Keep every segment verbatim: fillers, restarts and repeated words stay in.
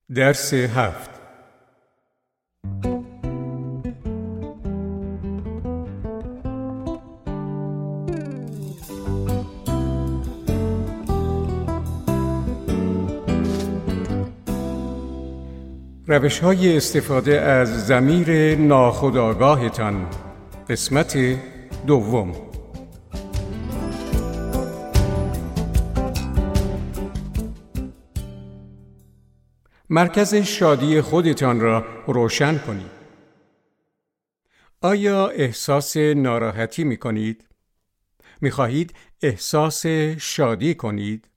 درس هفت. روش‌های استفاده از ضمیر ناخودآگاهتان، قسمت دوم. مرکز شادی خودتان را روشن کنید. آیا احساس ناراحتی می کنید؟ می خواهید احساس شادی کنید؟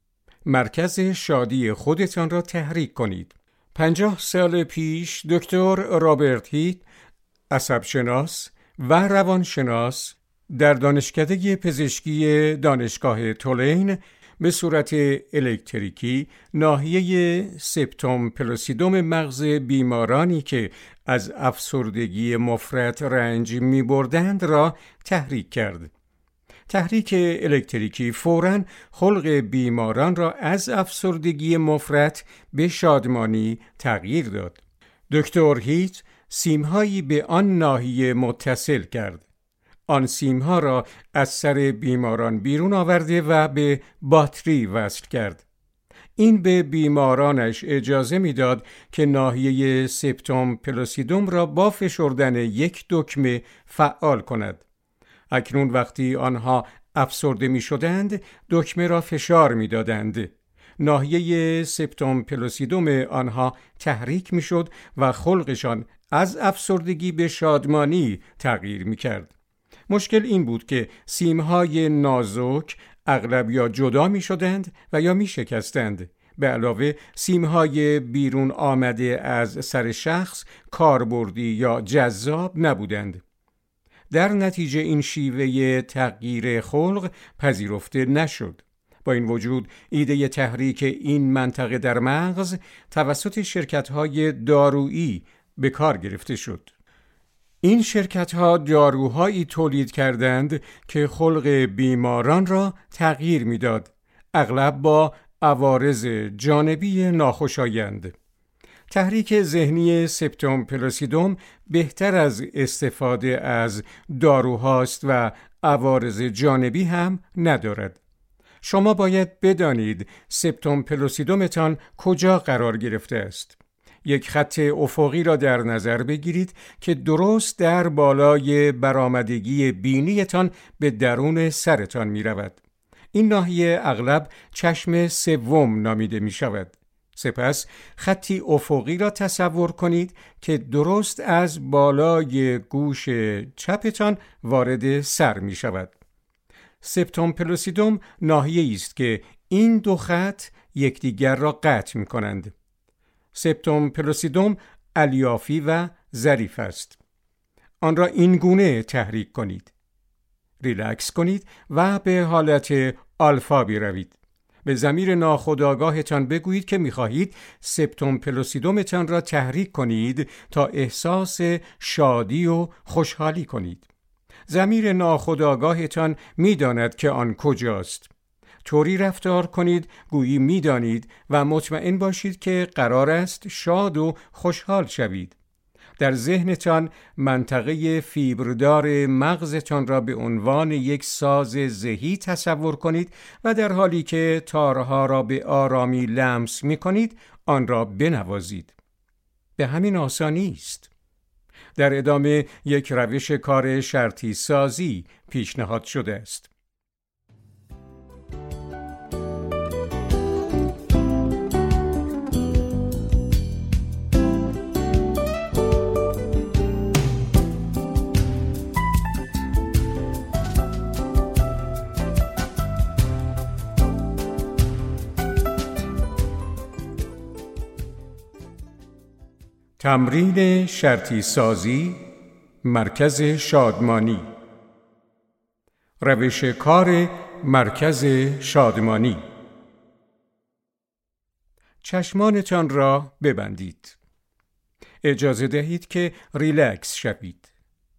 مرکز شادی خودتان را تحریک کنید. پنجاه سال پیش دکتر رابرت هیت، عصبشناس و روانشناس، در دانشکده پزشکی دانشگاه تولین به صورت الکتریکی ناحیه سپتوم پلوسیدوم مغز بیمارانی که از افسردگی مفرط رنج می بردند را تحریک کرد. تحریک الکتریکی فوراً خلق بیماران را از افسردگی مفرط به شادمانی تغییر داد. دکتر هیت سیمهایی به آن ناحیه متصل کرد. آن سیمها را از سر بیماران بیرون آورده و به باتری وصل کرد. این به بیمارانش اجازه میداد که ناحیه سپتوم پلوسیدوم را با فشردن یک دکمه فعال کند. اکنون وقتی آنها افسرده می شدند، دکمه را فشار می دادند. ناحیه سپتوم پلوسیدوم آنها تحریک می شد و خلقشان از افسردگی به شادمانی تغییر می کرد. مشکل این بود که سیمهای نازک اغلب یا جدا می شدند و یا می شکستند. به علاوه سیمهای بیرون آمده از سر شخص کاربردی یا جذاب نبودند. در نتیجه این شیوه تغییر خلق پذیرفته نشد. با این وجود ایده تحریک این منطقه در مغز توسط شرکت‌های دارویی به کار گرفته شد. این شرکت‌ها داروهایی تولید کردند که خلق بیماران را تغییر می‌داد، اغلب با عوارض جانبی ناخوشایند. تحریک ذهنی سپتوم پلوسیدوم بهتر از استفاده از داروهاست و عوارض جانبی هم ندارد. شما باید بدانید سپتوم پلوسیدومتان کجا قرار گرفته است. یک خط افقی را در نظر بگیرید که درست در بالای برآمدگی بینیتان به درون سرتان می رود. این ناحیه اغلب چشم سوم نامیده می شود. سپس خطی افقی را تصور کنید که درست از بالای گوش چپتان وارد سر می شود. سپتوم پلوسیدوم ناحیه‌ای است که این دو خط یکدیگر را قطع می کنند. سپتوم پلوسیدوم الیافی و ظریف است. آن را این گونه تحریک کنید. ریلکس کنید و به حالت آلفا بروید. به ضمیر ناخودآگاهتان بگویید که می‌خواهید سپتوم پلوسیدومتان را تحریک کنید تا احساس شادی و خوشحالی کنید. ضمیر ناخودآگاهتان می‌داند که آن کجاست. طوری رفتار کنید گویی می‌دانید و مطمئن باشید که قرار است شاد و خوشحال شوید. در ذهنتان منطقه فیبردار مغزتان را به عنوان یک ساز ذهی تصور کنید و در حالی که تارها را به آرامی لمس می‌کنید آن را بنوازید. به همین آسانی است. در ادامه یک روش کار شرطی سازی پیشنهاد شده است. تمرین شرطی سازی، مرکز شادمانی. روش کار مرکز شادمانی. چشمانتان را ببندید. اجازه دهید که ریلکس شوید.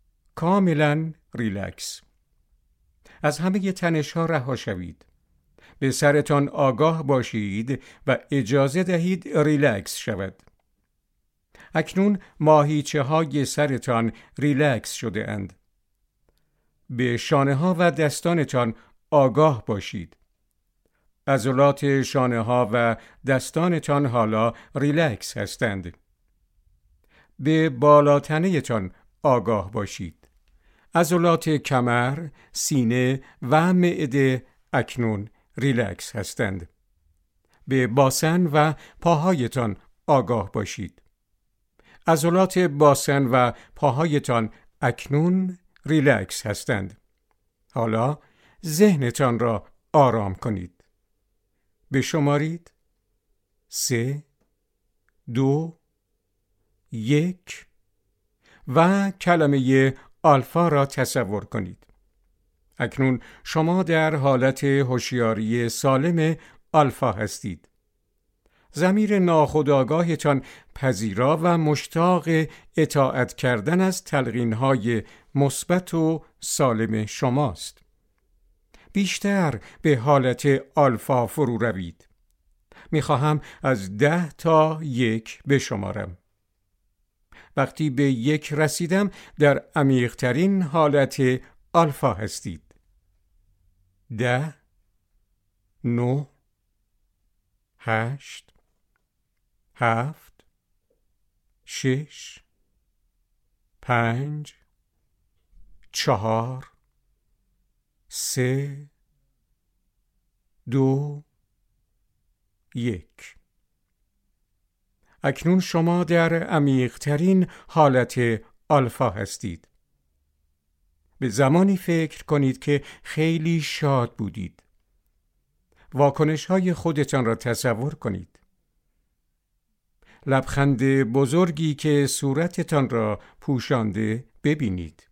کاملا ریلکس. از همه تنش‌ها رها شوید. به سرتان آگاه باشید و اجازه دهید ریلکس شود. اکنون ماهیچه های سرتان ریلکس شده اند. به شانه ها و دستانتان آگاه باشید. عضلات شانه ها و دستانتان حالا ریلکس هستند. به بالاتنه تان آگاه باشید. عضلات کمر، سینه و معده اکنون ریلکس هستند. به باسن و پاهایتان آگاه باشید. عضلات باسن و پاهایتان اکنون ریلکس هستند. حالا ذهنتان را آرام کنید. بشمارید. سه، دو، یک و کلمه آلفا را تصور کنید. اکنون شما در حالت هوشیاری سالم آلفا هستید. ضمیر ناخودآگاهتان پذیرا و مشتاق اطاعت کردن از تلقین‌های مثبت و سالم شماست. بیشتر به حالت آلفا فرو روید. می‌خواهم از ده تا یک بشمارم. وقتی به یک رسیدم در عمیق‌ترین حالت آلفا هستید. ده، نه، هشت، هفت، شش، پنج، چهار، سه، دو، یک. اکنون شما در عمیق‌ترین حالت آلفا هستید. به زمانی فکر کنید که خیلی شاد بودید. واکنش‌های خودتان را تصور کنید. لبخند بزرگی که صورتتان را پوشانده ببینید.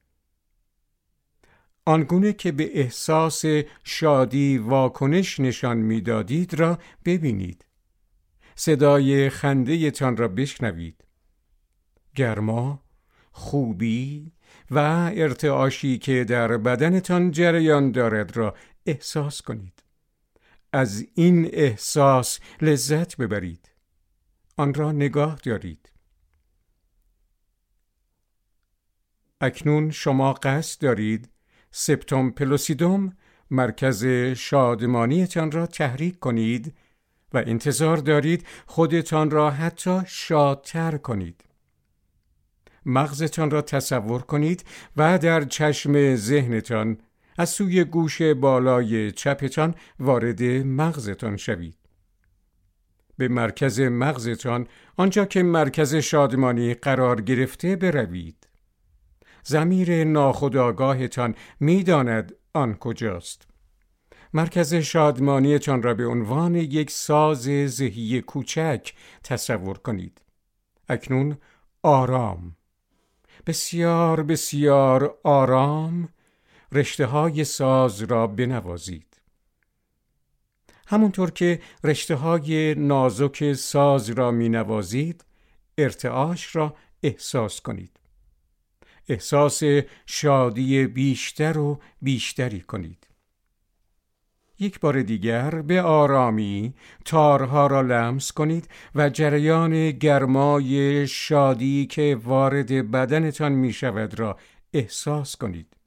آنگونه که به احساس شادی واکنش نشان می‌دادید را ببینید. صدای خنده تان را بشنوید. گرما، خوبی و ارتعاشی که در بدنتان جریان دارد را احساس کنید. از این احساس لذت ببرید. آن را نگاه دارید. اکنون شما قصد دارید سپتوم پلوسیدوم، مرکز شادمانیتان را تحریک کنید و انتظار دارید خودتان را حتی شادتر کنید. مغزتان را تصور کنید و در چشم ذهنتان از سوی گوش بالای چپتان وارد مغزتان شوید. به مرکز مغزتان، آنجا که مرکز شادمانی قرار گرفته، بروید. ضمیر ناخودآگاهتان می‌داند آن کجاست. مرکز شادمانیتان را به عنوان یک ساز ذهنی کوچک تصور کنید. اکنون آرام، بسیار بسیار آرام، رشته‌های ساز را بنوازید. همونطور که رشته‌های نازک ساز را می‌نوازید، ارتعاش را احساس کنید. احساس شادی بیشتر و بیشتری کنید. یک بار دیگر به آرامی تارها را لمس کنید و جریان گرمای شادی که وارد بدنتان می شود را احساس کنید.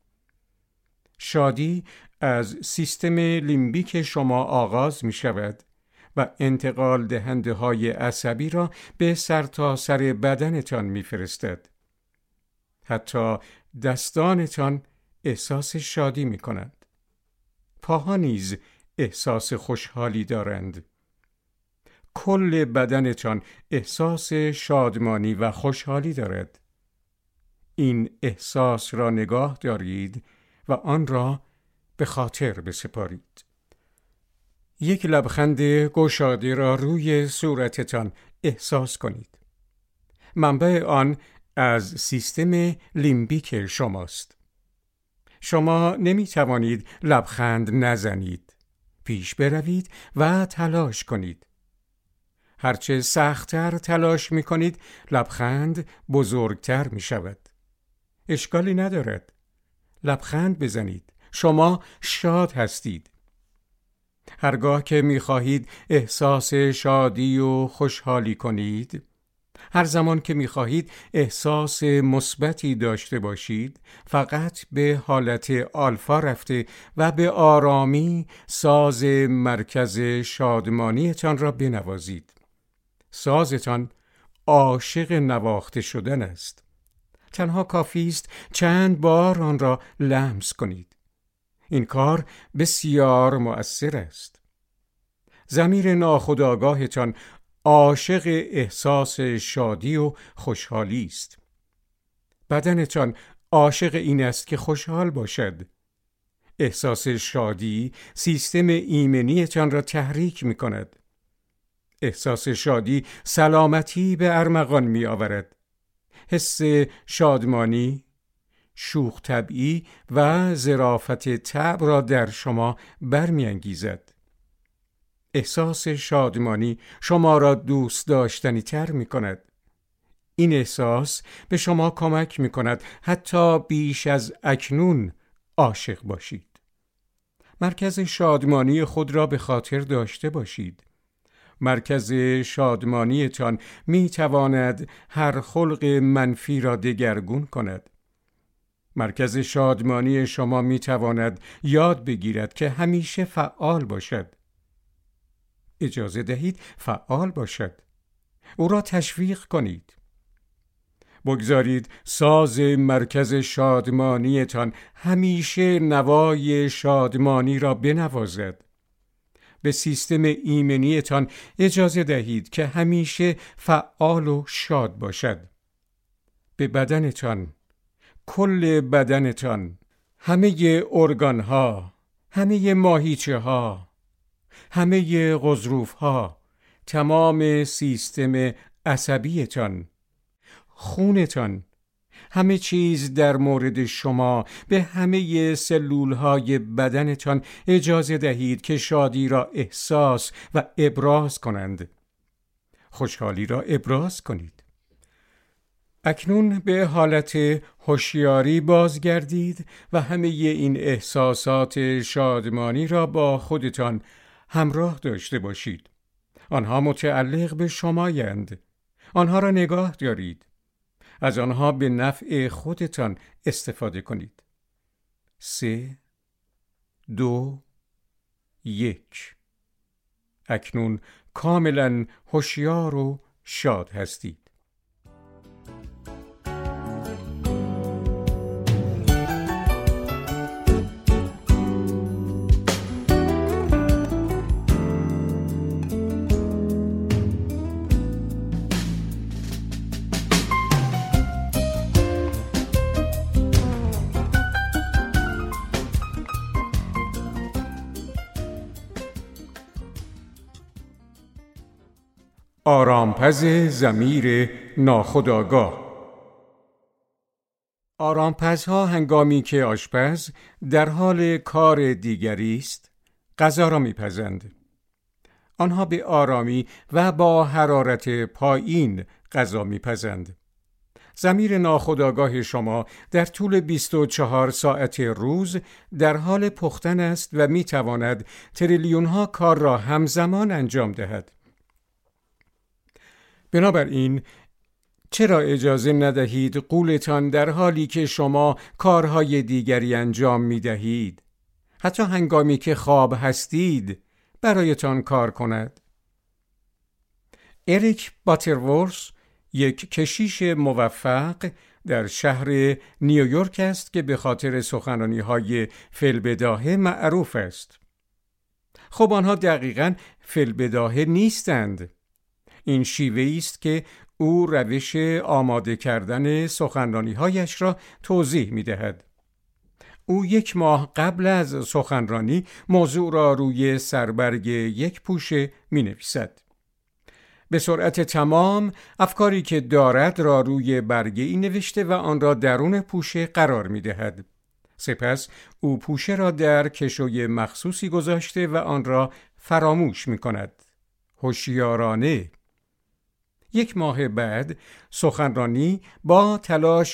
شادی از سیستم لیمبیک شما آغاز می شود و انتقال دهنده های عصبی را به سرتاسر بدنتان می فرستد. حتی دستانتان احساس شادی می کند. پاها نیز احساس خوشحالی دارند. کل بدنتان احساس شادمانی و خوشحالی دارد. این احساس را نگاه دارید و آن را به خاطر بسپارید. یک لبخند گشاده را روی صورتتان احساس کنید. منبع آن از سیستم لیمبیک شماست. شما نمی توانید لبخند نزنید. پیش بروید و تلاش کنید. هرچه سخت‌تر تلاش می کنید، لبخند بزرگتر می شود. اشکالی ندارد. لبخند بزنید. شما شاد هستید. هرگاه که می‌خواهید احساس شادی و خوشحالی کنید، هر زمان که می‌خواهید احساس مثبتی داشته باشید، فقط به حالت آلفا رفته و به آرامی ساز مرکز شادمانیتان را بنوازید. سازتان عاشق نواخته شدن است. تنها کافی است چند بار آن را لمس کنید. این کار بسیار مؤثر است. ضمیر ناخودآگاهتان عاشق احساس شادی و خوشحالی است. بدنتان عاشق این است که خوشحال باشد. احساس شادی سیستم ایمنیتان را تحریک می کند. احساس شادی سلامتی به ارمغان می آورد. حس شادمانی، شوخ طبعی و ظرافت طبع را در شما برمی انگیزد. احساس شادمانی شما را دوست داشتنی تر می کند. این احساس به شما کمک می کند حتی بیش از اکنون عاشق باشید. مرکز شادمانی خود را به خاطر داشته باشید. مرکز شادمانیتان می تواند هر خلق منفی را دگرگون کند. مرکز شادمانی شما می تواند یاد بگیرد که همیشه فعال باشد. اجازه دهید فعال باشد. او را تشویق کنید. بگذارید ساز مرکز شادمانیتان همیشه نوای شادمانی را بنوازد. به سیستم ایمنیتان اجازه دهید که همیشه فعال و شاد باشد. به بدنتان، کل بدنتان، همه ارگانها، همه ماهیچه ها، همه غضروف ها، تمام سیستم عصبیتان، خونتان، همه چیز در مورد شما، به همه سلول های بدنتان اجازه دهید که شادی را احساس و ابراز کنند. خوشحالی را ابراز کنید. اکنون به حالت هوشیاری بازگردید و همه این احساسات شادمانی را با خودتان همراه داشته باشید. آنها متعلق به شمایند. آنها را نگاه دارید. از آنها به نفع خودتان استفاده کنید. سه، دو، یک. اکنون کاملا هوشیار و شاد هستید. آرامپز ضمیر ناخودآگاه. آرامپزها هنگامی که آشپز در حال کار دیگری است، غذا را میپزند. آنها به آرامی و با حرارت پایین غذا میپزند. ضمیر ناخودآگاه شما در طول بیست و چهار ساعت روز در حال پختن است و میتواند تریلیون ها کار را همزمان انجام دهد. بنابراین چرا اجازه ندهید غولتان در حالی که شما کارهای دیگری انجام می دهید، حتی هنگامی که خواب هستید، برایتان کار کند؟ اریک باترورث یک کشیش موفق در شهر نیویورک است که به خاطر سخنرانی‌های فی‌البداهه معروف است. خب آنها دقیقاً فی‌البداهه نیستند. این شیوه‌ای است که او روش آماده کردن سخنرانی‌هایش را توضیح می‌دهد. او یک ماه قبل از سخنرانی موضوع را روی سربرگ یک پوشه می‌نویسد. به سرعت تمام افکاری که دارد را روی برگه ای نوشته و آن را درون پوشه قرار می‌دهد. سپس او پوشه را در کشوی مخصوصی گذاشته و آن را فراموش می‌کند. هوشیارانه. یک ماه بعد سخنرانی با تلاش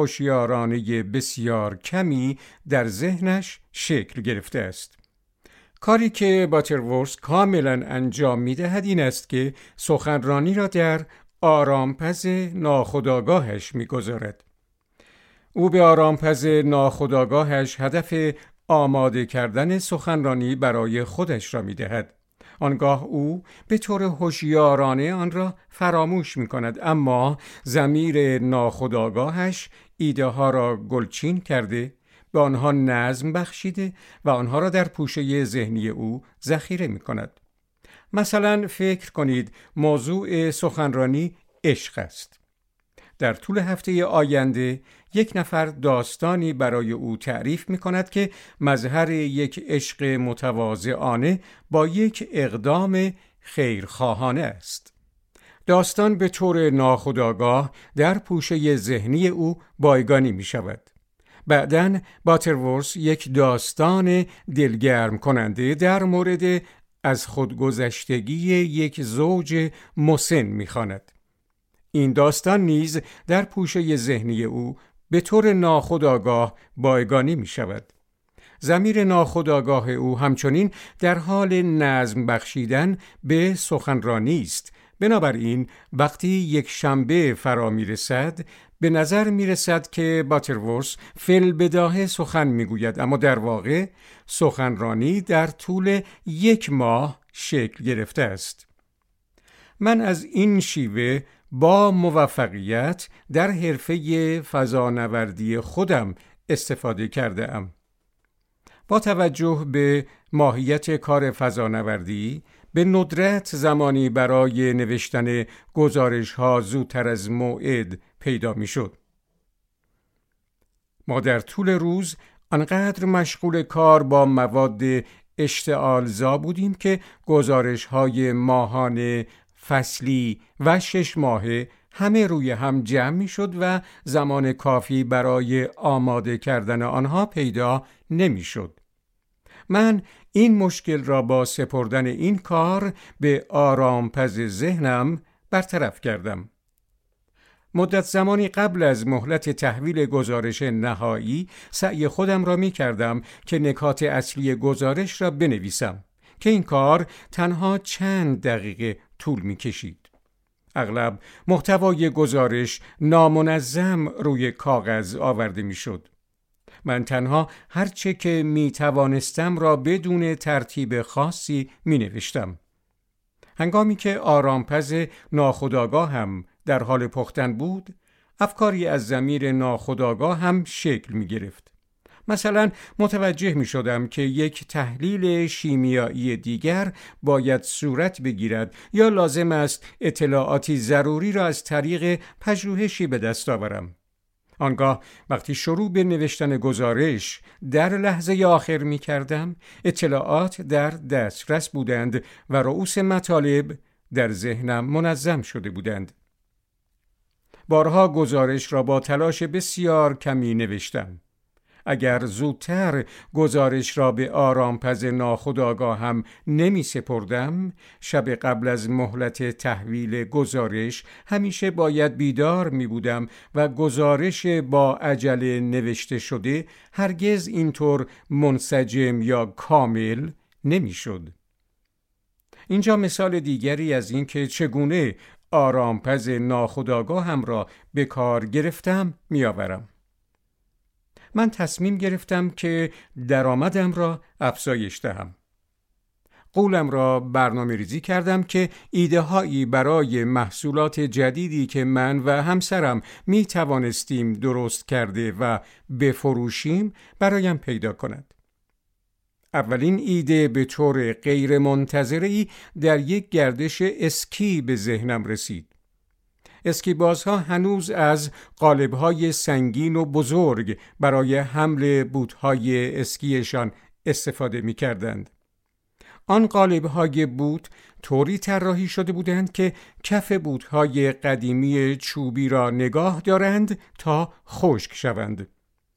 هوشیارانه بسیار کمی در ذهنش شکل گرفته است. کاری که باترورث کاملا انجام می‌دهد این است که سخنرانی را در آرامپز ناخودآگاهش می‌گذارد. او به آرامپز ناخودآگاهش هدف آماده کردن سخنرانی برای خودش را می‌دهد. آنگاه او به طور هوشیارانه آن را فراموش می‌کند، اما ضمیر ناخودآگاهش ایده ها را گلچین کرده، به آنها نظم بخشیده و آنها را در پوشه ذهنی او ذخیره می‌کند. مثلا فکر کنید موضوع سخنرانی عشق است. در طول هفته آینده یک نفر داستانی برای او تعریف می کند که مظهر یک عشق متواضعانه با یک اقدام خیرخواهانه است. داستان به طور ناخودآگاه در پوشه ذهنی او بایگانی می شود. بعداً باترورث یک داستان دلگرم کننده در مورد از خودگذشتگی یک زوج مسن می خواند. این داستان نیز در پوشه ذهنی او به طور ناخودآگاه بایگانی می شود. ضمیر ناخودآگاه او همچنین در حال نظم بخشیدن به سخنرانی است. بنابراین وقتی یک شنبه فرا می رسد به نظر می رسد که باترورث فی‌البداهه سخن می گوید، اما در واقع سخنرانی در طول یک ماه شکل گرفته است. من از این شیوه با موفقیت در حرفه فضانوردی خودم استفاده کرده ام. با توجه به ماهیت کار فضانوردی به ندرت زمانی برای نوشتن گزارش ها زودتر از موعد پیدا می شد. ما در طول روز انقدر مشغول کار با مواد اشتعالزا بودیم که گزارش های ماهانه، فصلی و شش ماهه همه روی هم جمع می شد و زمان کافی برای آماده کردن آنها پیدا نمی شد. من این مشکل را با سپردن این کار به آرامپز ذهنم برطرف کردم. مدت زمانی قبل از مهلت تحویل گزارش نهایی سعی خودم را می کردم که نکات اصلی گزارش را بنویسم که این کار تنها چند دقیقه طول می کشید. اغلب محتوای گزارش نامنظم روی کاغذ آورده می شد. من تنها هرچه که می توانستم را بدون ترتیب خاصی می نوشتم. هنگامی که آرامپز ناخودآگاه هم در حال پختن بود، افکاری از ضمیر ناخودآگاه هم شکل می گرفت. مثلا متوجه می شدم که یک تحلیل شیمیایی دیگر باید صورت بگیرد یا لازم است اطلاعاتی ضروری را از طریق پژوهشی به دست آورم. آنگاه وقتی شروع به نوشتن گزارش در لحظه آخر می کردم، اطلاعات در دسترس بودند و رؤوس مطالب در ذهنم منظم شده بودند. بارها گزارش را با تلاش بسیار کمی نوشتم. اگر زودتر گزارش را به آرامپز ناخودآگاه هم نمی سپردم، شب قبل از مهلت تحویل گزارش همیشه باید بیدار می بودم و گزارش با عجله نوشته شده هرگز اینطور منسجم یا کامل نمی شد. اینجا مثال دیگری از این که چگونه آرامپز ناخودآگاه هم را به کار گرفتم می آورم. من تصمیم گرفتم که درآمدم را افزایش دهم. قولم را برنامه ریزی کردم که ایده هایی برای محصولات جدیدی که من و همسرم می توانستیم درست کرده و بفروشیم برایم پیدا کند. اولین ایده به طور غیر منتظره‌ای در یک گردش اسکی به ذهنم رسید. اسکیبازها هنوز از قالب‌های سنگین و بزرگ برای حمل بوت‌های اسکیشان استفاده می‌کردند. آن قالب‌های بوت طوری طراحی شده بودند که کف بوت‌های قدیمی چوبی را نگاه دارند تا خشک شوند.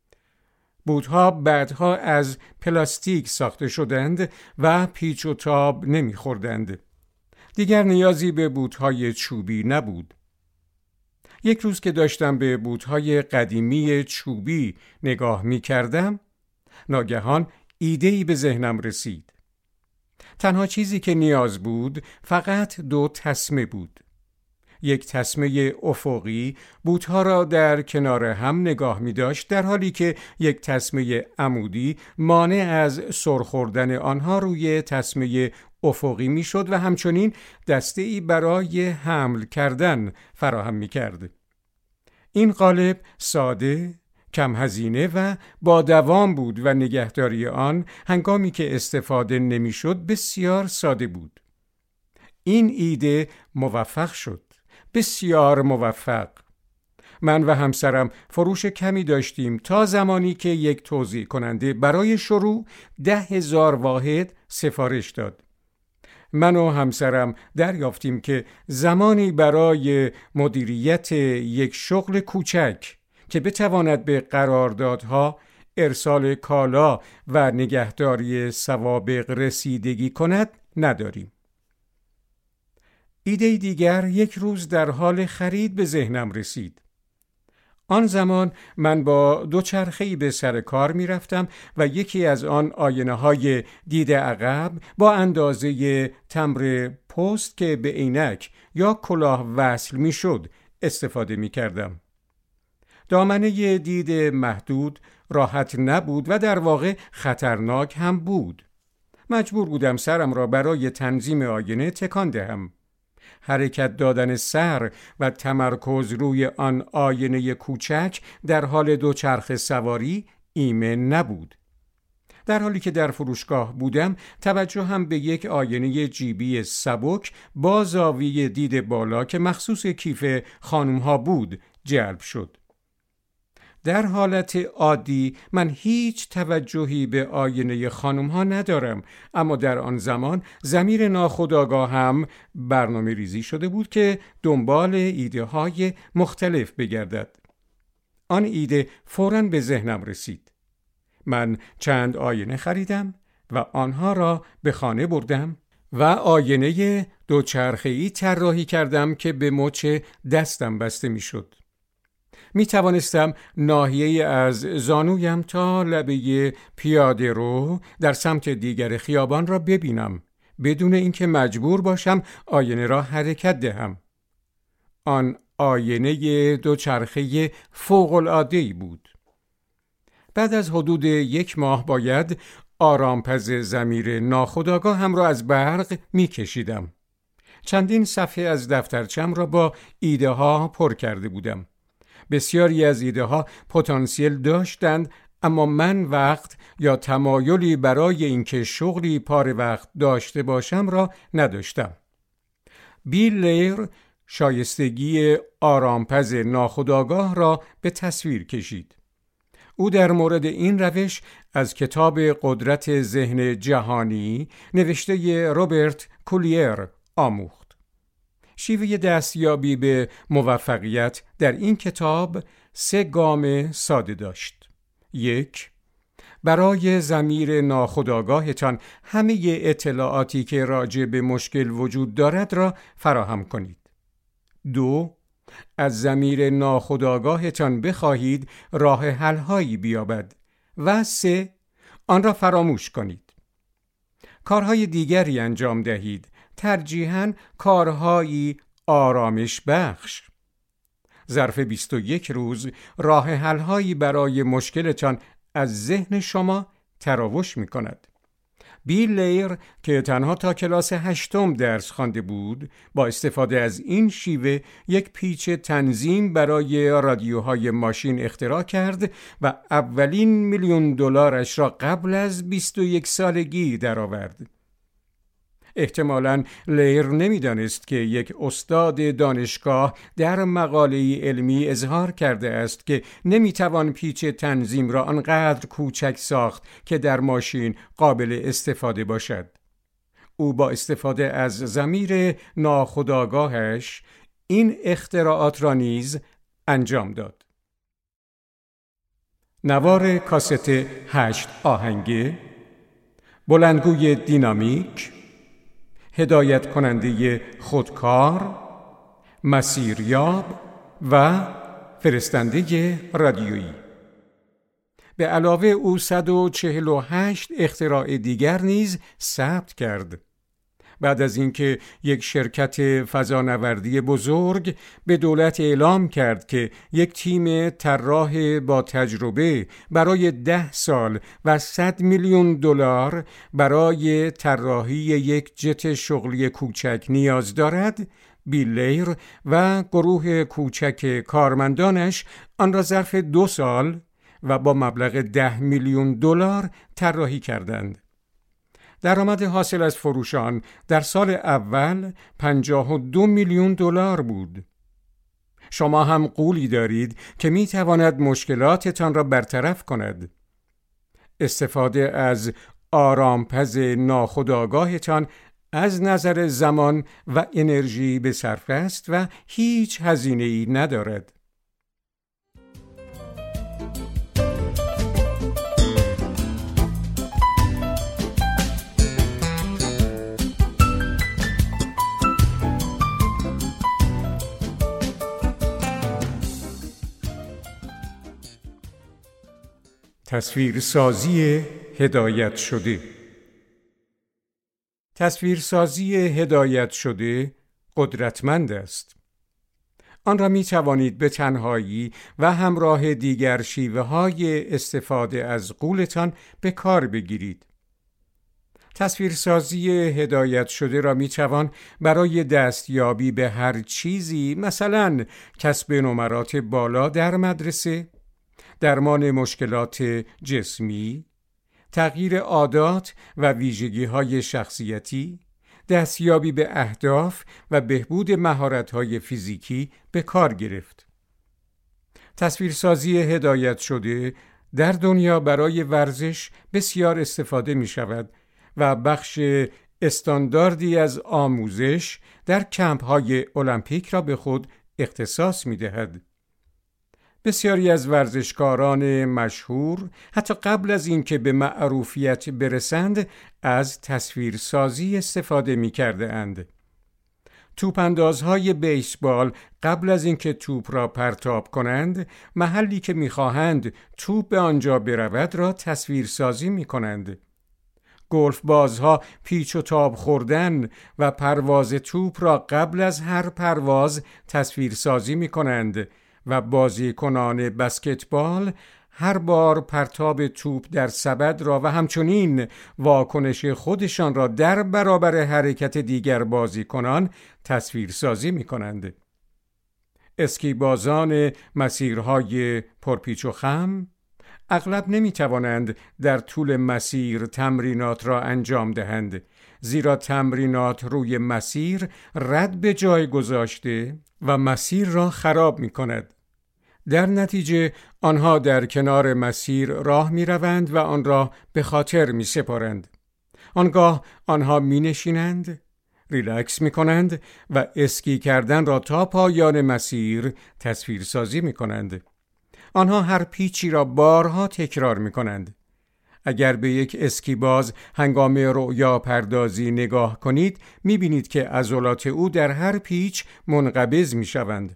بوت‌ها بعدها از پلاستیک ساخته شدند و پیچ و تاب نمی‌خوردند. دیگر نیازی به بوت‌های چوبی نبود. یک روز که داشتم به بوت‌های قدیمی چوبی نگاه می کردم، ناگهان ایده‌ای به ذهنم رسید. تنها چیزی که نیاز بود فقط دو تسمه بود. یک تسمه افقی بوتها را در کنار هم نگاه می داشت، در حالی که یک تسمه عمودی مانع از سر خوردن آنها روی تسمه افقی می شد و همچنین دسته‌ای برای حمل کردن فراهم می کرد. این قالب ساده، کم هزینه و با دوام بود و نگهداری آن هنگامی که استفاده نمی شد بسیار ساده بود. این ایده موفق شد. بسیار موفق. من و همسرم فروش کمی داشتیم تا زمانی که یک توزیع کننده برای شروع ده هزار واحد سفارش داد. من و همسرم دریافتیم که زمانی برای مدیریت یک شغل کوچک که بتواند به قراردادها، ارسال کالا و نگهداری سوابق رسیدگی کند نداریم. ایده دیگر یک روز در حال خرید به ذهنم رسید. آن زمان من با دوچرخه‌ای به سر کار می رفتم و یکی از آن آینه های دید عقب با اندازه تمبر پست که به عینک یا کلاه وصل می شد استفاده می کردم. دامنه دید محدود راحت نبود و در واقع خطرناک هم بود. مجبور بودم سرم را برای تنظیم آینه تکان دهم. حرکت دادن سر و تمرکز روی آن آینه کوچک در حال دوچرخه سواری ایمن نبود. در حالی که در فروشگاه بودم توجهم به یک آینه جیبی سبک با زاویه دید بالا که مخصوص کیف خانم‌ها بود جلب شد. در حالت عادی من هیچ توجهی به آینه خانم‌ها ندارم، اما در آن زمان ضمیر ناخودآگاهم برنامه ریزی شده بود که دنبال ایده های مختلف بگردد. آن ایده فوراً به ذهنم رسید. من چند آینه خریدم و آنها را به خانه بردم و آینه دوچرخه‌ای طراحی کردم که به مچ دستم بسته می‌شد. می توانستم ناحیه از زانویم تا لبه پیاده رو در سمت دیگر خیابان را ببینم بدون اینکه مجبور باشم آینه را حرکت دهم. آن آینه دوچرخه فوق‌العاده‌ای بود. بعد از حدود یک ماه باید آرامپز ضمیر ناخودآگاه هم را از برق می کشیدم. چندین صفحه از دفترچم را با ایده ها پر کرده بودم. بسیاری از ایده ها پتانسیل داشتند، اما من وقت یا تمایلی برای اینکه شغلی پاره وقت داشته باشم را نداشتم. بیل لیر شایستگی آرامپز ناخودآگاه را به تصویر کشید. او در مورد این روش از کتاب قدرت ذهن جهانی نوشته رابرت کولیر آموخت. شیوه دستیابی به موفقیت در این کتاب سه گام ساده داشت. یک، برای ضمیر ناخودآگاهتان همه اطلاعاتی که راجع به مشکل وجود دارد را فراهم کنید. دو، از ضمیر ناخودآگاهتان بخواهید راه حل‌هایی بیابد. و سه، آن را فراموش کنید. کارهای دیگری انجام دهید، ترجیحاً کارهایی آرامش بخش. ظرف بیست و یک روز راه حل‌هایی برای مشکلتان از ذهن شما تراوش می کند. بیل لیر که تنها تا کلاس هشتم درس خوانده بود، با استفاده از این شیوه یک پیچ تنظیم برای رادیوهای ماشین اختراع کرد و اولین میلیون دلارش را قبل از بیست و یک سالگی درآورد. احتمالاً لیر نمی‌دانست که یک استاد دانشگاه در مقاله علمی اظهار کرده است که نمی‌توان پیچ تنظیم را آنقدر کوچک ساخت که در ماشین قابل استفاده باشد. او با استفاده از ضمیر ناخودآگاهش این اختراعات را نیز انجام داد. نوار کاست هشت آهنگه، بلندگوی دینامیک، هدایت کننده خودکار، مسیریاب و فرستنده رادیویی. به علاوه او صد و چهل و هشت اختراع دیگر نیز ثبت کرد. بعد از اینکه یک شرکت فضانوردی بزرگ به دولت اعلام کرد که یک تیم طراح با تجربه برای ده سال و صد میلیون دلار برای طراحی یک جت شغلی کوچک نیاز دارد، بیل لیر و گروه کوچک کارمندانش آن را ظرف دو سال و با مبلغ ده میلیون دلار طراحی کردند. درآمد حاصل از فروش آن در سال اول پنجاه و دو میلیون دلار بود. شما هم غولی دارید که می تواند مشکلاتتان را برطرف کند. استفاده از آرامپز ناخودآگاهتان از نظر زمان و انرژی به صرفه است و هیچ هزینه‌ای ندارد. تصویرسازی هدایت شده. تصویرسازی هدایت شده قدرتمند است. آن را می توانید به تنهایی و همراه دیگر شیوه های استفاده از غولتان به کار بگیرید. تصویرسازی هدایت شده را می توان برای دستیابی به هر چیزی، مثلا کسب نمرات بالا در مدرسه، درمان مشکلات جسمی، تغییر عادات و ویژگی‌های شخصیتی، دستیابی به اهداف و بهبود مهارت‌های فیزیکی به کار گرفت. تصویرسازی هدایت شده در دنیا برای ورزش بسیار استفاده می‌شود و بخش استانداردی از آموزش در کمپ‌های المپیک را به خود اختصاص می‌دهد. بسیاری از ورزشکاران مشهور حتی قبل از اینکه به معروفیت برسند از تصویرسازی استفاده می‌کرده اند. توپ‌اندازهای بیسبال قبل از اینکه توپ را پرتاب کنند، محلی که می‌خواهند توپ به آنجا برود را تصویرسازی می‌کنند. گلف بازها پیچ و تاب خوردن و پرواز توپ را قبل از هر پرواز تصویرسازی می‌کنند و بازیکنان بسکتبال هر بار پرتاب توپ در سبد را و همچنین واکنش خودشان را در برابر حرکت دیگر بازیکنان تصویرسازی می‌کنند. اسکیبازان مسیرهای پرپیچ و خم اغلب نمی‌توانند در طول مسیر تمرینات را انجام دهند، زیرا تمرینات روی مسیر رد به جای گذاشته و مسیر را خراب می‌کند. در نتیجه آنها در کنار مسیر راه می‌روند و آن را به خاطر می‌سپارند. آنگاه آنها می‌نشینند، ریلکس می‌کنند و اسکی کردن را تا پایان مسیر تصویرسازی می‌کنند. آنها هر پیچی را بارها تکرار می‌کنند. اگر به یک اسکیباز هنگام رؤیا پردازی نگاه کنید، می‌بینید که عضلات او در هر پیچ منقبض می‌شوند.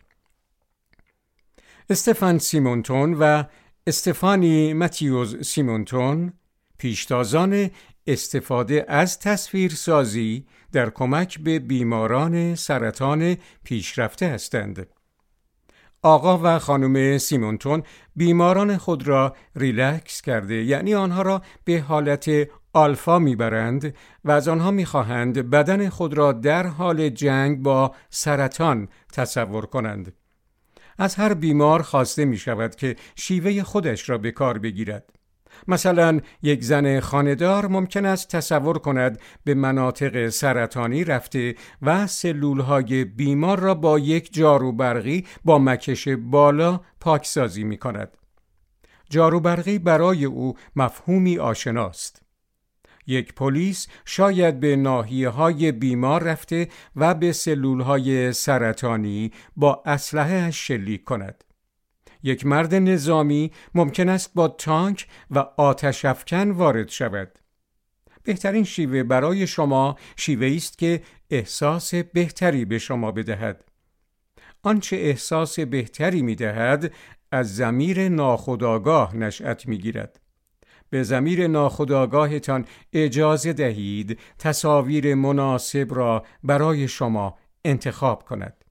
استفان سیمونتون و استفانی متیوز سیمونتون پیشتازان استفاده از تصویرسازی در کمک به بیماران سرطان پیشرفته هستند. آقا و خانم سیمونتون بیماران خود را ریلکس کرده، یعنی آنها را به حالت آلفا میبرند و از آنها میخواهند بدن خود را در حال جنگ با سرطان تصور کنند. از هر بیمار خواسته می شود که شیوه خودش را به کار بگیرد. مثلا یک زن خانه‌دار ممکن است تصور کند به مناطق سرطانی رفته و سلولهای بیمار را با یک جارو برقی با مکش بالا پاکسازی می کند. جارو برقی برای او مفهومی آشناست. یک پلیس شاید به ناحیه‌های بیمار رفته و به سلولهای سرطانی با اسلحه‌اش شلیک کند. یک مرد نظامی ممکن است با تانک و آتش افکن وارد شود. بهترین شیوه برای شما شیوه‌ای است که احساس بهتری به شما بدهد. آنچه احساس بهتری می‌دهد از ضمیر ناخودآگاه نشأت می‌گیرد. به ضمیر ناخودآگاهتان اجازه دهید تصاویر مناسب را برای شما انتخاب کند.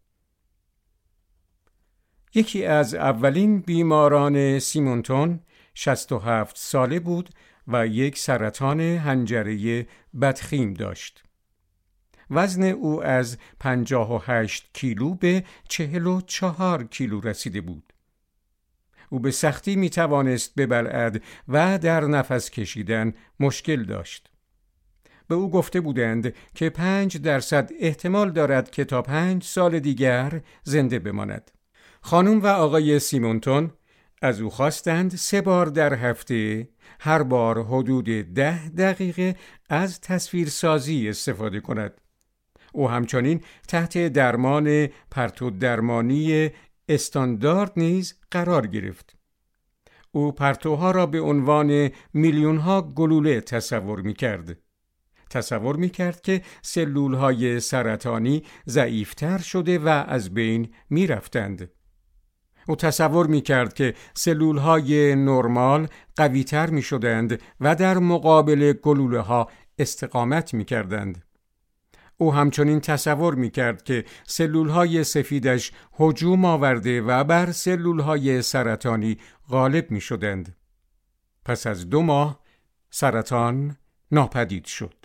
یکی از اولین بیماران سیمونتون شصت و هفت ساله بود و یک سرطان حنجره بدخیم داشت. وزن او از پنجاه و هشت کیلو به چهل و چهار کیلو رسیده بود. او به سختی می توانست ببلعد و در نفس کشیدن مشکل داشت. به او گفته بودند که پنج درصد احتمال دارد که تا پنج سال دیگر زنده بماند. خانم و آقای سیمونتون از او خواستند سه بار در هفته هر بار حدود ده دقیقه از تصویرسازی استفاده کند. او همچنین تحت درمان پرتو درمانی استاندارد نیز قرار گرفت. او پرتوها را به عنوان میلیون‌ها گلوله تصور می‌کرد. تصور می‌کرد که سلول‌های سرطانی ضعیف‌تر شده و از بین می‌رفتند. او تصور می‌کرد که سلول‌های نرمال قوی‌تر می‌شدند و در مقابل گلوله‌ها استقامت می‌کردند. او همچنین تصور می‌کرد که سلول‌های سفیدش هجوم آورده و بر سلول‌های سرطانی غالب می‌شدند. پس از دو ماه سرطان ناپدید شد.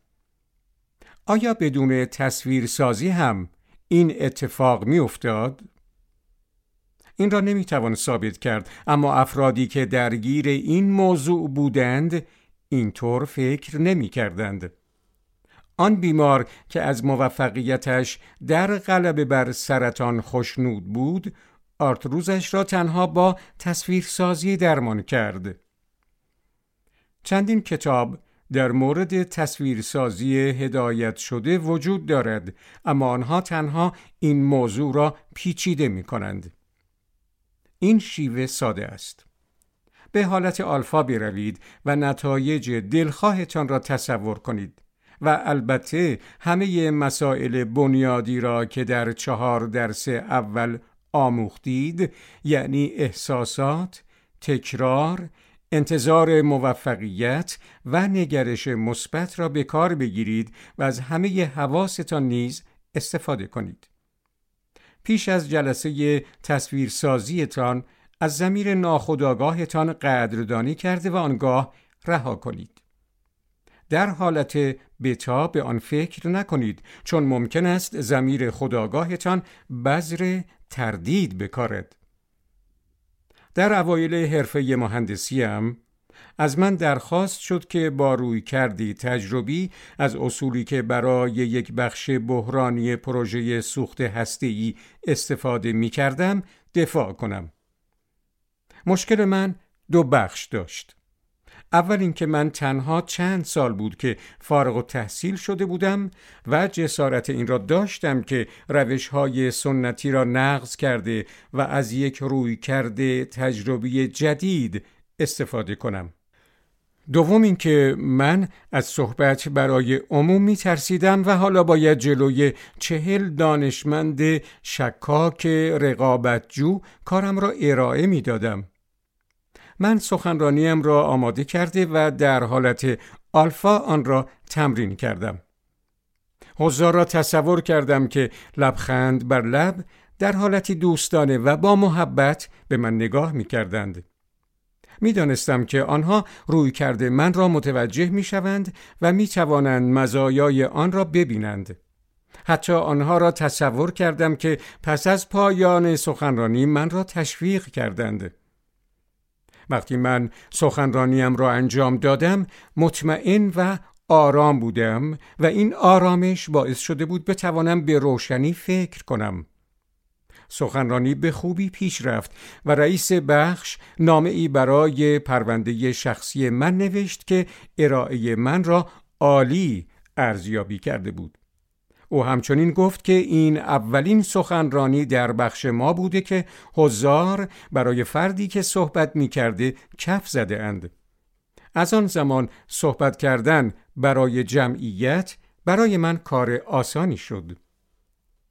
آیا بدون تصویرسازی هم این اتفاق می‌افتاد؟ این را نمی‌توان ثابت کرد، اما افرادی که درگیر این موضوع بودند اینطور فکر نمی‌کردند. آن بیمار که از موفقیتش در غلبه بر سرطان خوشنود بود، آرتروزش را تنها با تصویرسازی درمان کرد. چندین کتاب در مورد تصویرسازی هدایت شده وجود دارد، اما آنها تنها این موضوع را پیچیده می کنند. این شیوه ساده است. به حالت آلفا بروید و نتایج دلخواهتان را تصور کنید. و البته همه مسائل بنیادی را که در چهار درس اول آموختید، یعنی احساسات، تکرار، انتظار موفقیت و نگرش مثبت را به کار بگیرید و از همه حواستان نیز استفاده کنید. پیش از جلسه تصویرسازیتان از ضمیر ناخودآگاهتان قدردانی کرده و آنگاه رها کنید. در حالت بتا به آن فکر نکنید، چون ممکن است ضمیر خودآگاهتان بذر تردید بکارد. در اوایل حرفه مهندسیم از من درخواست شد که با رویکردی تجربی از اصولی که برای یک بخش بحرانی پروژه سوخت هسته‌ای استفاده می کردم دفاع کنم. مشکل من دو بخش داشت. اول اینکه من تنها چند سال بود که فارغ التحصیل شده بودم و جسارت این را داشتم که روش‌های سنتی را نقض کرده و از یک رویکرد تجربی جدید استفاده کنم. دوم اینکه من از صحبت برای عموم می ترسیدم و حالا باید جلوی چهل دانشمند شکاک رقابتجو کارم را ارائه می دادم. من سخنرانیم را آماده کرده و در حالت آلفا آن را تمرین کردم. حضار را تصور کردم که لبخند بر لب در حالتی دوستانه و با محبت به من نگاه می کردند. می دانستم که آنها روی کرده من را متوجه می شوند و می توانند مزایای آن را ببینند. حتی آنها را تصور کردم که پس از پایان سخنرانی من را تشویق کردند. وقتی من سخنرانیم را انجام دادم مطمئن و آرام بودم و این آرامش باعث شده بود بتوانم به روشنی فکر کنم. سخنرانی به خوبی پیش رفت و رئیس بخش نامه‌ای برای پرونده شخصی من نوشت که ارائه من را عالی ارزیابی کرده بود. او همچنین گفت که این اولین سخنرانی در بخش ما بوده که حضار برای فردی که صحبت می کرده کف زده اند. از آن زمان صحبت کردن برای جمعیت برای من کار آسانی شد.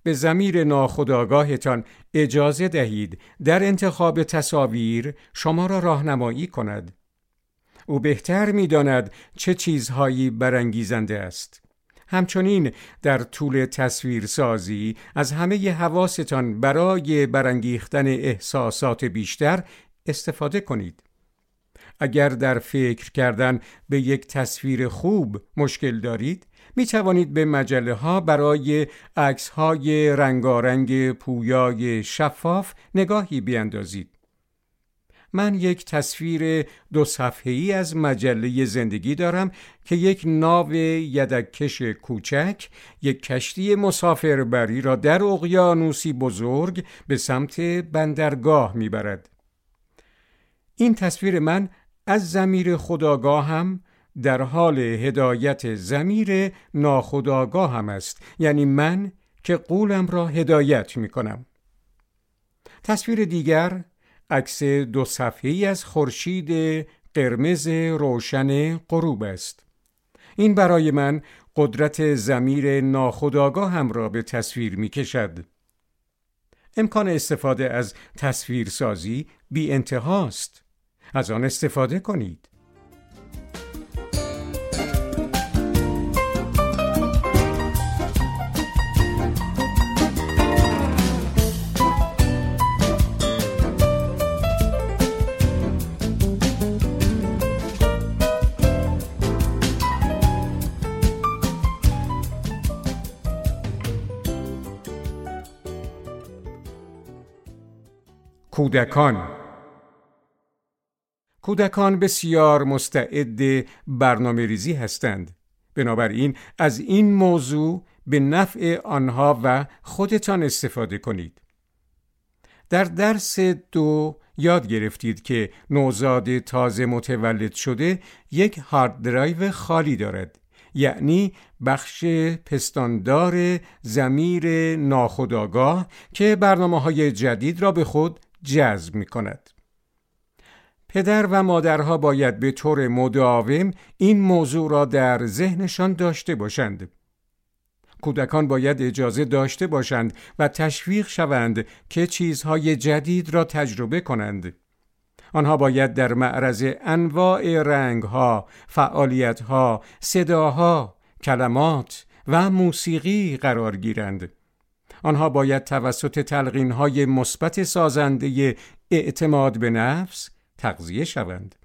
به ضمیر ناخودآگاهتان اجازه دهید در انتخاب تصاویر شما را راهنمایی کند. او بهتر می‌داند چه چیزهایی برانگیزنده است. همچنین در طول تصویرسازی از همه حواستان برای برانگیختن احساسات بیشتر استفاده کنید. اگر در فکر کردن به یک تصویر خوب مشکل دارید، می توانید به مجله ها برای عکس های رنگارنگ پویای شفاف نگاهی بیندازید. من یک تصویر دو صفحه‌ای از مجله زندگی دارم که یک ناو یدککش کوچک یک کشتی مسافربری را در اقیانوسی بزرگ به سمت بندرگاه میبرد. این تصویر من از ضمیر خودآگاهم در حال هدایت ضمیر ناخودآگاهم است، یعنی من که قولم را هدایت می کنم. تصویر دیگر عکس دو صفحه‌ای از خورشید قرمز روشن غروب است. این برای من قدرت ضمیر ناخودآگاهم را به تصویر می کشد. امکان استفاده از تصویرسازی بی انتهاست. از آن استفاده کنید. کودکان کودکان بسیار مستعد برنامه‌ریزی هستند. بنابراین از این موضوع به نفع آنها و خودتان استفاده کنید. در درس دو یاد گرفتید که نوزاد تازه متولد شده یک هارد درایو خالی دارد، یعنی بخش پستاندار ضمیر ناخودآگاه که برنامه‌های جدید را به خود جذب می کند. پدر و مادرها باید به طور مداوم این موضوع را در ذهنشان داشته باشند. کودکان باید اجازه داشته باشند و تشویق شوند که چیزهای جدید را تجربه کنند. آنها باید در معرض انواع رنگها، فعالیتها، صداها، کلمات و موسیقی قرار گیرند. آنها باید توسط تلقین‌های مثبت سازنده اعتماد به نفس تغذیه شوند.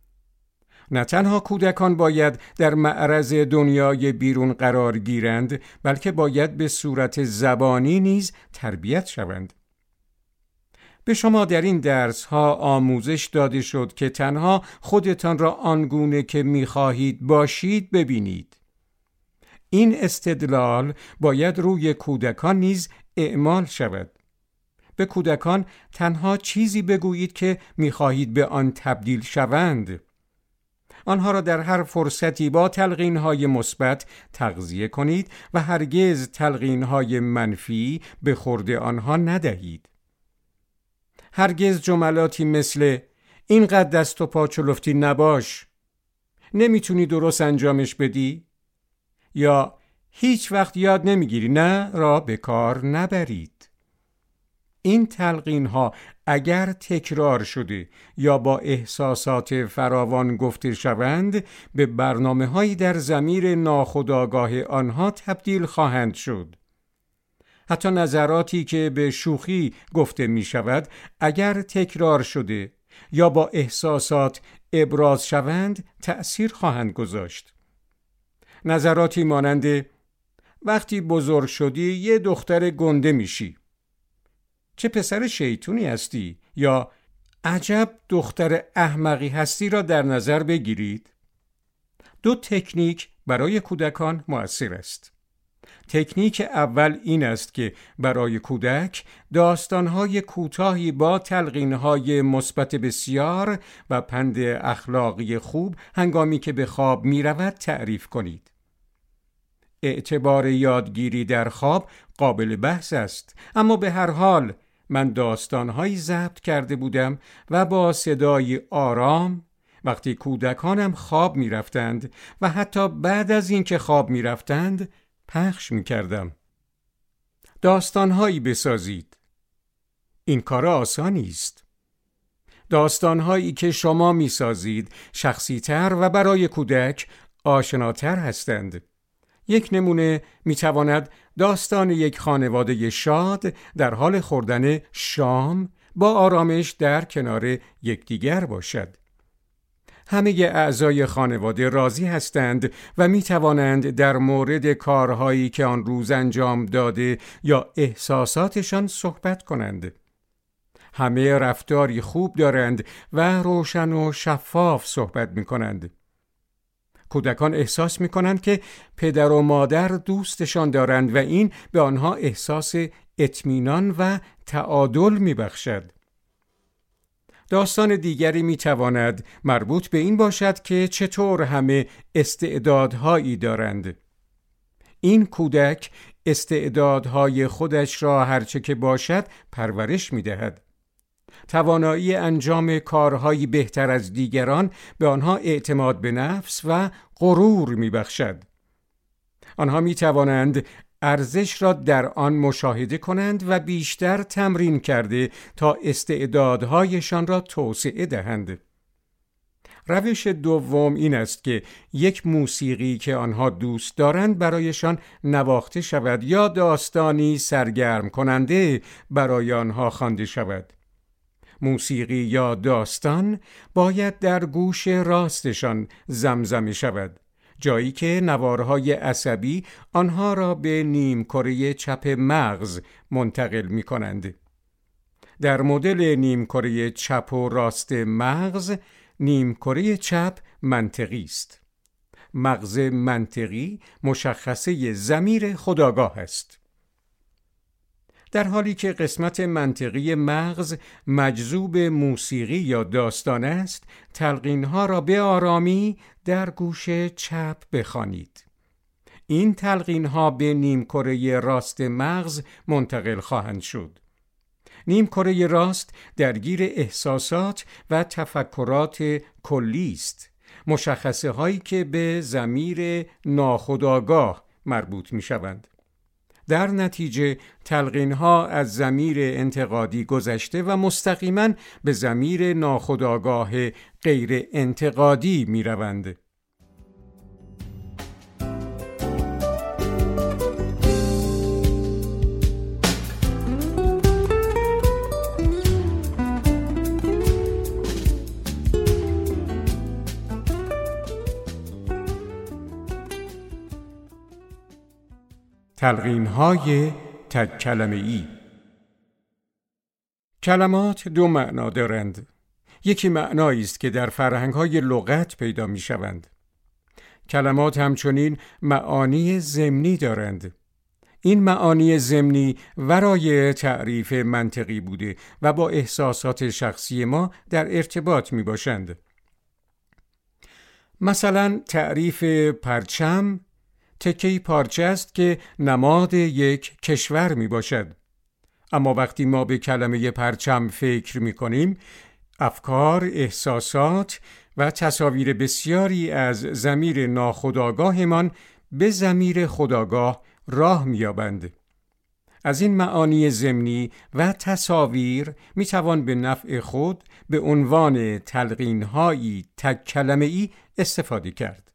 نه تنها کودکان باید در معرض دنیای بیرون قرار گیرند، بلکه باید به صورت زبانی نیز تربیت شوند. به شما در این درس‌ها آموزش داده شد که تنها خودتان را آنگونه که می‌خواهید باشید ببینید. این استدلال باید روی کودکان نیز اعمال شود. به کودکان تنها چیزی بگویید که می‌خواهید به آن تبدیل شوند. آنها را در هر فرصتی با تلقین‌های مثبت تغذیه کنید و هرگز تلقین‌های منفی به خورد آنها ندهید. هرگز جملاتی مثل اینقدر دست و پا چلفتی نباش، نمیتونی درست انجامش بدی، یا هیچ وقت یاد نمیگیری نه را به کار نبرید. این تلقین ها اگر تکرار شده یا با احساسات فراوان گفته شوند، به برنامه هایی در ضمیر ناخودآگاه آنها تبدیل خواهند شد. حتی نظراتی که به شوخی گفته می شود، اگر تکرار شده یا با احساسات ابراز شوند، تأثیر خواهند گذاشت. نظراتی مانند وقتی بزرگ شدی یه دختر گنده میشی، چه پسر شیطونی هستی، یا عجب دختر احمقی هستی را در نظر بگیرید. دو تکنیک برای کودکان مؤثر است. تکنیک اول این است که برای کودک داستان‌های کوتاهی با تلقین‌های مثبت بسیار و پند اخلاقی خوب هنگامی که به خواب می‌رود تعریف کنید. اعتبار یادگیری در خواب قابل بحث است، اما به هر حال من داستان‌هایی ضبط کرده بودم و با صدای آرام وقتی کودکانم خواب می‌رفتند و حتی بعد از اینکه خواب می‌رفتند پخش می‌کردم. داستان‌هایی بسازید. این کار آسانی است. داستان‌هایی که شما می‌سازید شخصی‌تر و برای کودک آشناتر هستند. یک نمونه می‌تواند داستان یک خانواده شاد در حال خوردن شام با آرامش در کنار یکدیگر باشد. همه اعضای خانواده راضی هستند و می توانند در مورد کارهایی که آن روز انجام داده یا احساساتشان صحبت کنند. همه رفتاری خوب دارند و روشن و شفاف صحبت می کنند. کودکان احساس می کنند که پدر و مادر دوستشان دارند و این به آنها احساس اطمینان و تعادل می بخشد. داستان دیگری می تواند مربوط به این باشد که چطور همه استعدادهایی دارند. این کودک استعدادهای خودش را هرچه که باشد پرورش می دهد. توانایی انجام کارهایی بهتر از دیگران به آنها اعتماد به نفس و غرور می بخشد. آنها می توانند ارزش را در آن مشاهده کنند و بیشتر تمرین کرده تا استعدادهایشان را توسعه دهند. روش دوم این است که یک موسیقی که آنها دوست دارند برایشان نواخته شود یا داستانی سرگرم کننده برای آنها خوانده شود. موسیقی یا داستان باید در گوش راستشان زمزمه شود، جایی که نوارهای عصبی آنها را به نیمکره چپ مغز منتقل می کنند. در مدل نیمکره چپ و راست مغز، نیمکره چپ منطقی است. مغز منطقی مشخصه ضمیر خودآگاه است. در حالی که قسمت منطقی مغز مجذوب موسیقی یا داستان است، تلقین‌ها را به آرامی در گوش چپ بخوانید. این تلقین‌ها به نیمکره راست مغز منتقل خواهند شد. نیمکره راست درگیر احساسات و تفکرات کلی است، مشخصه هایی که به ضمیر ناخودآگاه مربوط می شوند. در نتیجه تلقین‌ها از ضمیر انتقادی گذشته و مستقیما به ضمیر ناخودآگاه غیر انتقادی می روند. تلقین‌های تک کلمه‌ای. کلمات دو معنا دارند. یکی معنایی است که در فرهنگ‌های لغت پیدا می‌شوند. کلمات همچنین معانی ضمنی دارند. این معانی ضمنی ورای تعریف منطقی بوده و با احساسات شخصی ما در ارتباط می‌باشند. مثلا تعریف پرچم تکه‌ای پارچه است که نماد یک کشور می باشد. اما وقتی ما به کلمه پرچم فکر می کنیم، افکار، احساسات و تصاویر بسیاری از ضمیر ناخودآگاهمان به ضمیر خودآگاه راه می یابند. از این معانی ضمنی و تصاویر می توان به نفع خود به عنوان تلقین‌هایی تک کلمه‌ای استفاده کرد.